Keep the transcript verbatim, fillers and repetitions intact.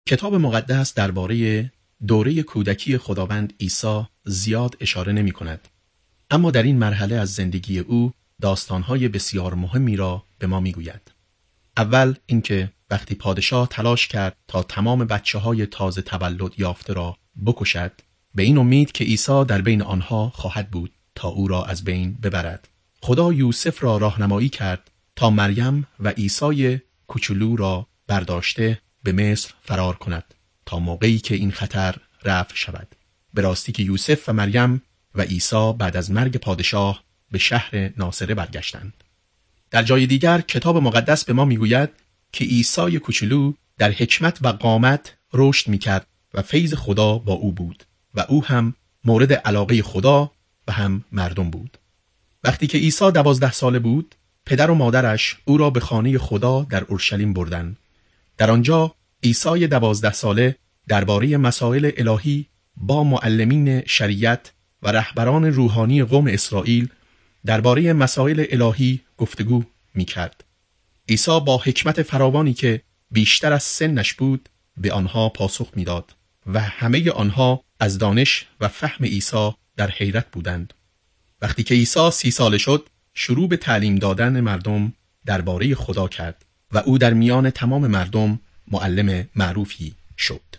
کتاب مقدس درباره دوره کودکی خداوند عیسی زیاد اشاره نمی کند. اما در این مرحله از زندگی او داستانهای بسیار مهمی را به ما می گوید. اول اینکه وقتی پادشاه تلاش کرد تا تمام بچه های تازه تولد یافته را بکشد، به این امید که عیسی در بین آنها خواهد بود تا او را از بین ببرد. خدا یوسف را راهنمایی کرد تا مریم و عیسی کوچولو را برداشته به مصر فرار کند تا موقعی که این خطر رفع شود. به راستی که یوسف و مریم و عیسی بعد از مرگ پادشاه به شهر ناصره برگشتند. در جای دیگر کتاب مقدس به ما میگوید که عیسی کوچولو در حکمت و قامت رشد میکرد و فیض خدا با او بود و او هم مورد علاقه خدا و هم مردم بود. وقتی که عیسی دوازده ساله بود، پدر و مادرش او را به خانه خدا در اورشلیم بردند. در آنجا عیسی دوازده ساله درباره مسائل الهی با معلمین شریعت و رهبران روحانی قوم اسرائیل درباره مسائل الهی گفتگو می‌کرد. عیسی با حکمت فراوانی که بیشتر از سنش بود به آنها پاسخ می‌داد و همه آنها از دانش و فهم عیسی در حیرت بودند. وقتی که عیسی سی ساله شد، شروع به تعلیم دادن مردم درباره خدا کرد و او در میان تمام مردم معلم معروفی شد.